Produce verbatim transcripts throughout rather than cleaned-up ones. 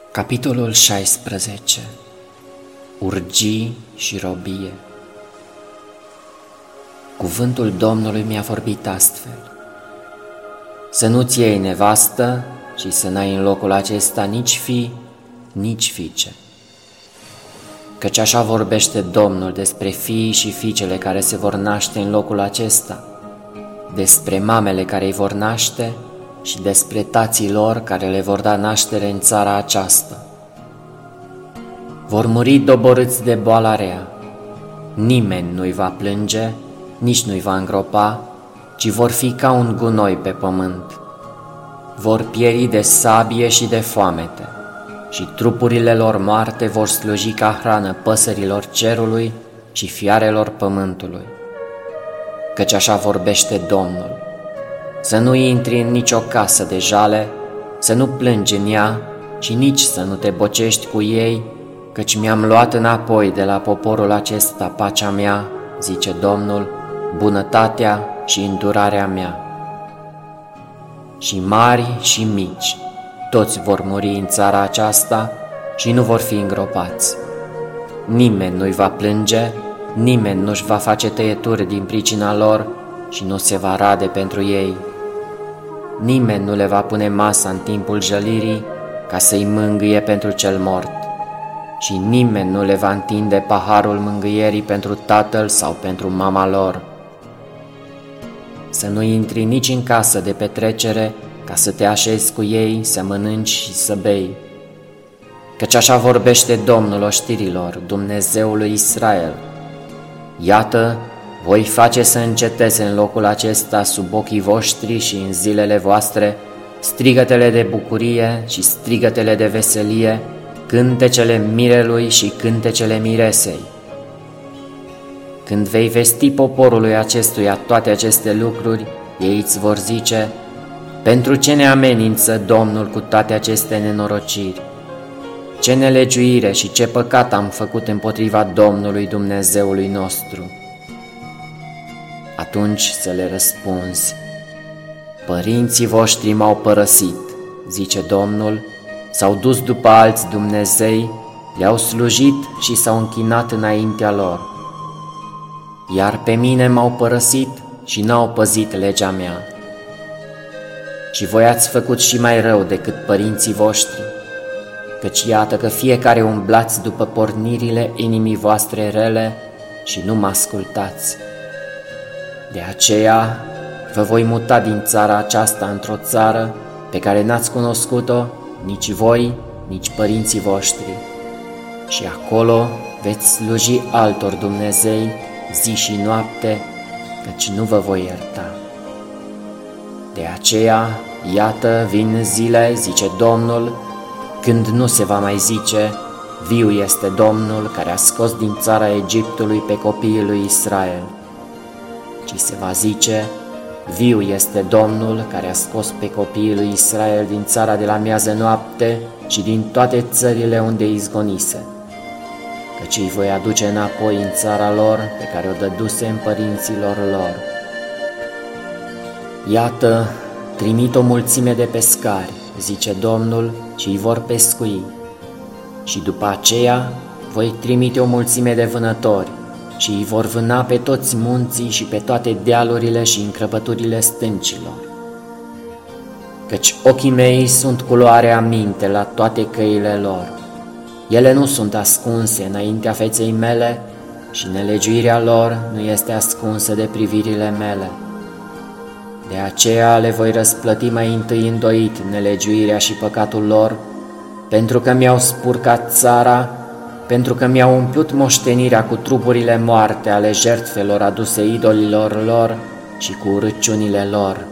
Capitolul șaisprezece. Urgii și robie. Cuvântul Domnului mi-a vorbit astfel: să nu-ți iei nevastă și să n-ai în locul acesta nici fi, nici fiice. Căci așa vorbește Domnul despre fiii și fiicele care se vor naște în locul acesta, despre mamele care îi vor naște și despre tații lor care le vor da naștere în țara aceasta. Vor muri doborâți de boala rea. Nimeni nu-i va plânge, nici nu-i va îngropa, ci vor fi ca un gunoi pe pământ. Vor pieri de sabie și de foamete, și trupurile lor moarte vor sluji ca hrană păsărilor cerului și fiarelor pământului. Căci așa vorbește Domnul: să nu intri în nicio casă de jale, să nu plângi în ea și nici să nu te bocești cu ei, căci mi-am luat înapoi de la poporul acesta pacea mea, zice Domnul, bunătatea și îndurarea mea. Și mari și mici, toți vor muri în țara aceasta și nu vor fi îngropați. Nimeni nu-i va plânge, nimeni nu-și va face tăieturi din pricina lor și nu se va rade pentru ei. Nimeni nu le va pune masa în timpul jălirii ca să-i mângâie pentru cel mort, și nimeni nu le va întinde paharul mângâierii pentru tatăl sau pentru mama lor. Să nu intri nici în casă de petrecere ca să te așezi cu ei, să mănânci și să bei. Căci așa vorbește Domnul oștirilor, Dumnezeul lui Israel: iată, voi face să înceteze în locul acesta sub ochii voștri și în zilele voastre strigătele de bucurie și strigătele de veselie, cântecele mirelui și cântecele miresei. Când vei vesti poporului acestuia toate aceste lucruri, ei îți vor zice: pentru ce ne amenință Domnul cu toate aceste nenorociri? Ce nelegiuire și ce păcat am făcut împotriva Domnului Dumnezeului nostru? Atunci să le răspunzi: părinții voștri m-au părăsit, zice Domnul, s-au dus după alți dumnezei, le-au slujit și s-au închinat înaintea lor. Iar pe mine m-au părăsit și n-au păzit legea mea. Și voi ați făcut și mai rău decât părinții voștri, căci iată că fiecare umblați după pornirile inimii voastre rele și nu mă ascultați. De aceea vă voi muta din țara aceasta într-o țară pe care n-ați cunoscut-o, nici voi, nici părinții voștri, și acolo veți sluji altor dumnezei zi și noapte, căci nu vă voi ierta. De aceea, iată, vin zile, zice Domnul, când nu se va mai zice: viu este Domnul care a scos din țara Egiptului pe copiii lui Israel, ci se va zice: viu este Domnul care a scos pe copiii lui Israel din țara de la miază noapte și din toate țările unde îi izgonise, căci îi voi aduce înapoi în țara lor pe care o dădusem părinților lor. Iată, trimit o mulțime de pescari, zice Domnul, și îi vor pescui. Și după aceea voi trimite o mulțime de vânători și îi vor vâna pe toți munții și pe toate dealurile și încrăpăturile stâncilor. Căci ochii mei sunt culoarea minte la toate căile lor. Ele nu sunt ascunse înaintea feței mele și nelegiuirea lor nu este ascunsă de privirile mele. De aceea le voi răsplăti mai întâi îndoit nelegiuirea și păcatul lor, pentru că mi-au spurcat țara, pentru că mi-au umplut moștenirea cu trupurile moarte ale jertfelor aduse idolilor lor și cu urăciunile lor.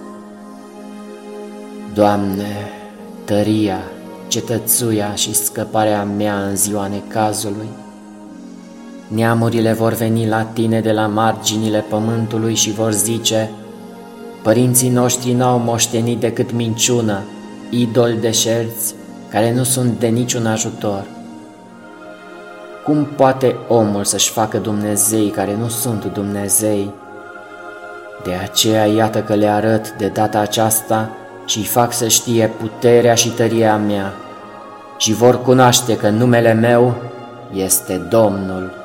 Doamne, tăria, cetățuia și scăparea mea în ziua necazului. Neamurile vor veni la Tine de la marginile pământului și vor zice: părinții noștri n-au moștenit decât minciună, idoli deșerți, care nu sunt de niciun ajutor. Cum poate omul să-și facă dumnezei care nu sunt dumnezei? De aceea iată că le arăt de data aceasta și îi fac să știe puterea și tăria mea, și vor cunoaște că numele meu este Domnul.